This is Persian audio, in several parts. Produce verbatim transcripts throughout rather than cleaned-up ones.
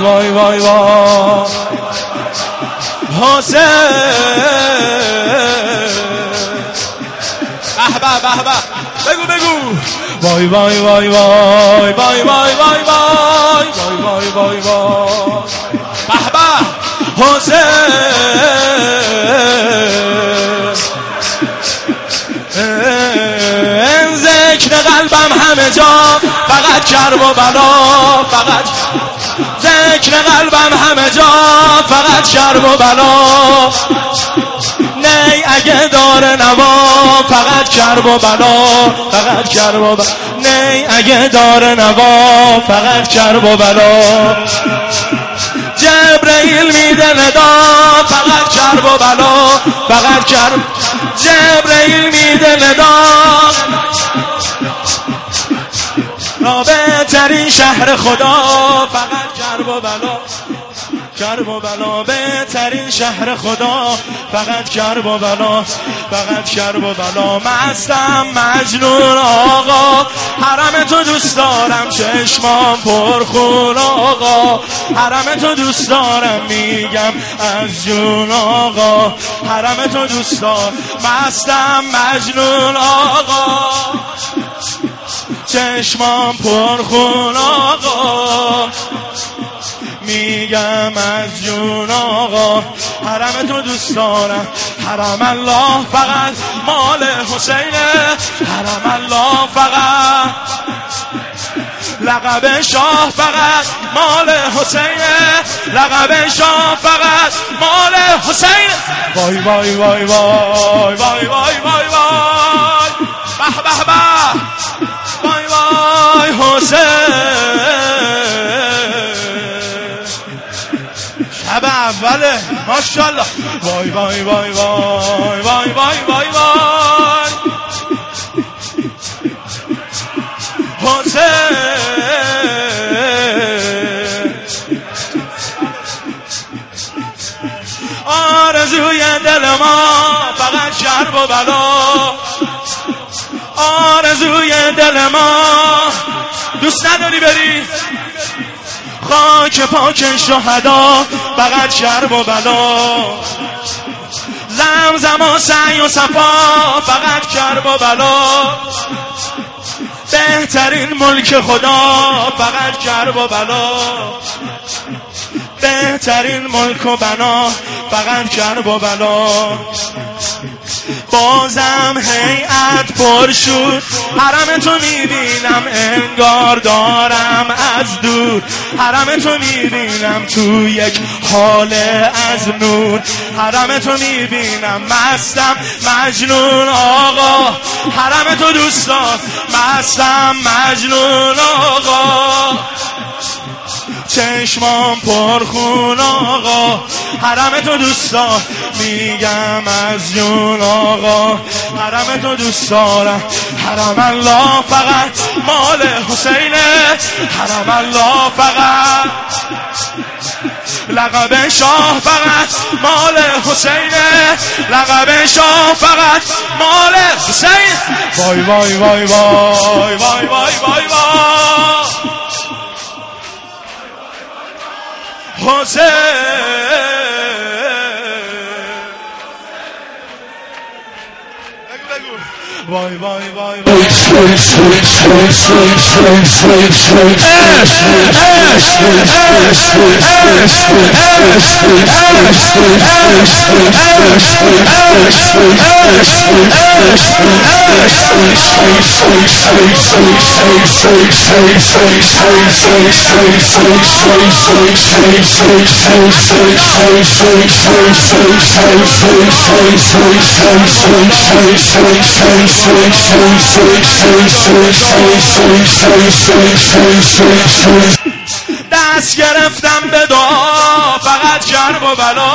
وای وای وای حسین به به به به بگو بگو وای وای وای وای وای وای وای وای وای وای وای به به حسین ذکر قلبم همه جا فقط کرب و بلا فقط ذکر قلبم همه جا فقط کرب و بلا نی اگه داره نوا فقط کرب و بلا فقط کرب و بلا نی اگه داره نوا فقط کرب و بلا جبرئیل میده ندا فقط کرب و بلا فقط کرب جبرئیل میده ندا را بهترین شهر خدا فقط کرب و بلا کرب و بلا بهترین شهر خدا فقط کرب و بلا فقط کرب و بلا مستم مجنون آقا حرم تو دوست دارم چشمام پرخون آقا حرم تو دوست دارم میگم از جون آقا حرم تو دوست دارم مستم مجنون آقا چشمام پرخون آقا میگم از جون آقا حرم تو دوست دارم حرم الله فقط مال حسینه حرم الله فقط لقب شاه فقط مال حسینه لقب شاه فقط مال حسینه وای وای وای وای وای وای وای وای به به به وای وای حسین شب اوله ماشاءالله وای وای وای وای وای وای وای وای حسین آرزوی دل ما فقط شرب و بلا آرزوی دل ما دوست نداری بری خاک پاک شهدا فقط شرب و بلا زمزم و سعی و صفا فقط کرب و بلا بهترین ملک خدا فقط کرب و بلا بهترین ملک و بنا فقط کرب و بلا بازم هیئت پر شد حرم تو میبینم انگار دارم از دور حرم تو میبینم تو یک حال از نور حرم تو میبینم مستم مجنون آقا حرم تو دوستان مستم مجنون آقا چشمام پرخون آقا حرم تو دوستان میگم از جون آقا حرم تو دوست دارم حرم الله فقط مال حسینه حرم الله فقط لقب شاه فقط مال حسینه لقب شاه فقط مال حسین وای وای وای وای وای وای وای وای حسین وای وای وای دست گرفتم به دعا فقط کرب و بلا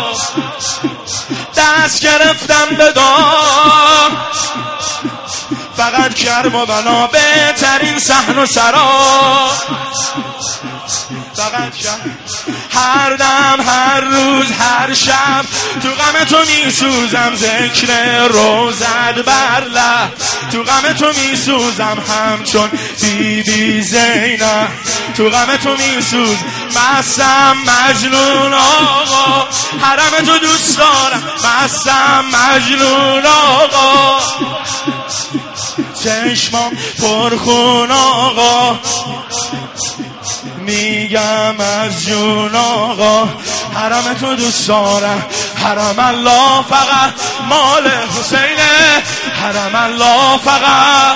دست گرفتم به دعا فقط کرب و بلا بهترین صحن و سرا فقط شب هر دم هر روز هر شب تو غم تو میسوزم ذکر روزت بر لب تو غم تو میسوزم همچون بی بی زینب تو غم تو میسوز مستم مجنون آقا حرم تو دوست دارم مستم مجنون آقا چشمام پرخون آقا میگم از جون آقا حرم تو دوست دارم حرم الله فقط مال حسینه حرم الله فقط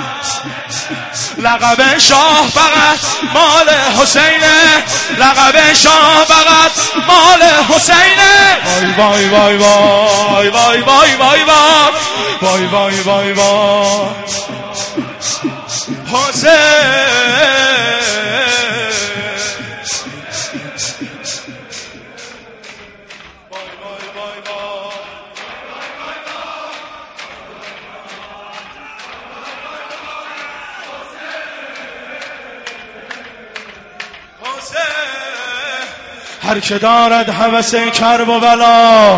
لقب شاه فقط مال حسینه لقب شاه فقط مال حسینه وای وای وای وای وای وای وای وای وای وای وای حسین هر که دارد هوس کرب و بلا